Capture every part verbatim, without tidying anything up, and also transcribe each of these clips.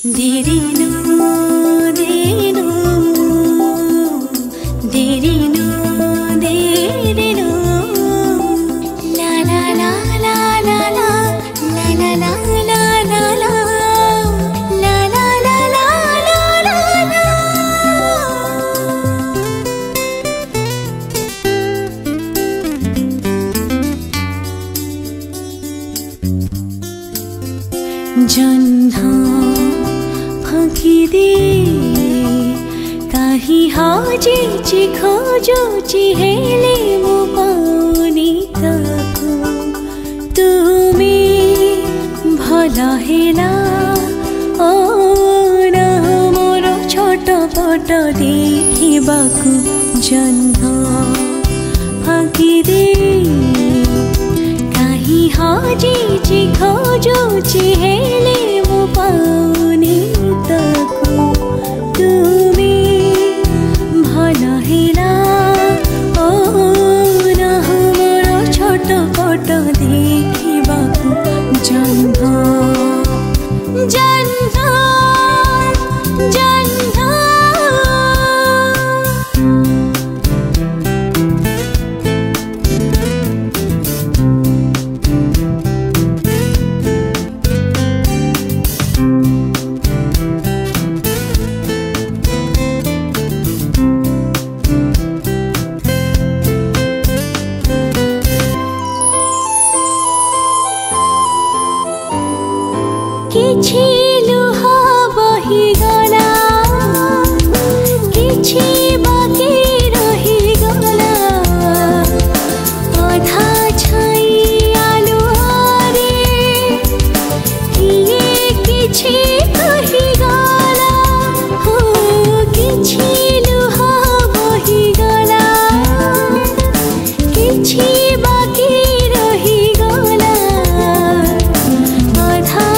देरिनु देरिनु देरिनु देरिनु ला ला ला ला ला ला ला ला ला ला ला ला ला ला ला ला ला जन्हा फाँकिदे काही हजेची खोजुची हेले मो पाउनी ताको तुमी भल हेला ओ ना मोर छटपट देखिबाकु जन्हा फाँकिदे काही हजेची खोजुची हेले मो पाउनी ताको तुमी भल हेला ओ ना मोर छटपट देखिबाकु जन्हा जन्हा जन्हा किछि लुहा बहिगला किछि बाँकी रहिगला अधा छाई आलुआरे किए किछि कहिगला हो किछि लुहा बहिगला किछि बाँकी रहिगला अधा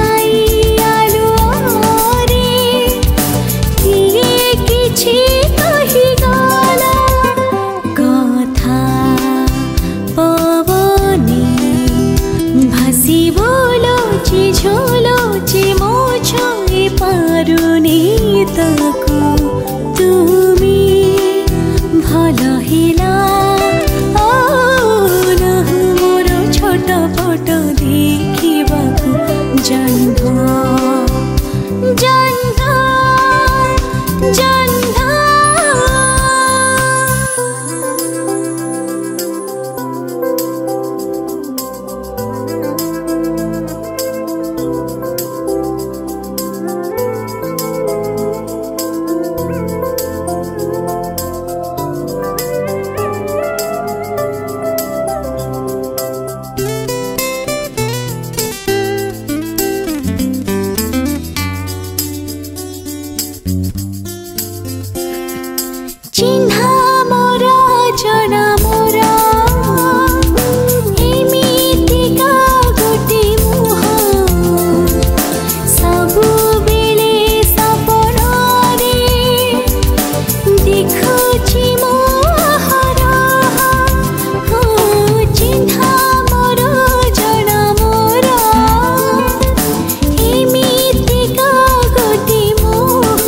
झोलोची मो छुई पारुनी ताको तुमी भल हेला ओ ना मोर छटपट देखिबाकु जन्हा जन्हा जन्हा चिन्हा मोरा जना मोरा एमितिका गोटे मुह सबु बेले सपनारे देखुछि मो हरह हो चिन्हा मोरा जना मोरा एमितिका गोटे मुह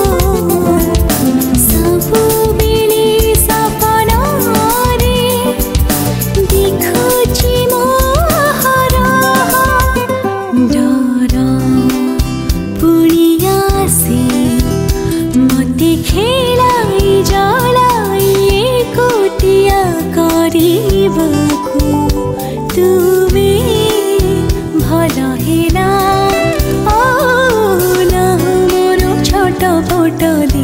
सबु खेलाई जलाई कोटिया करिबाकु तुमी भल हेला ओ ना मोर छटपट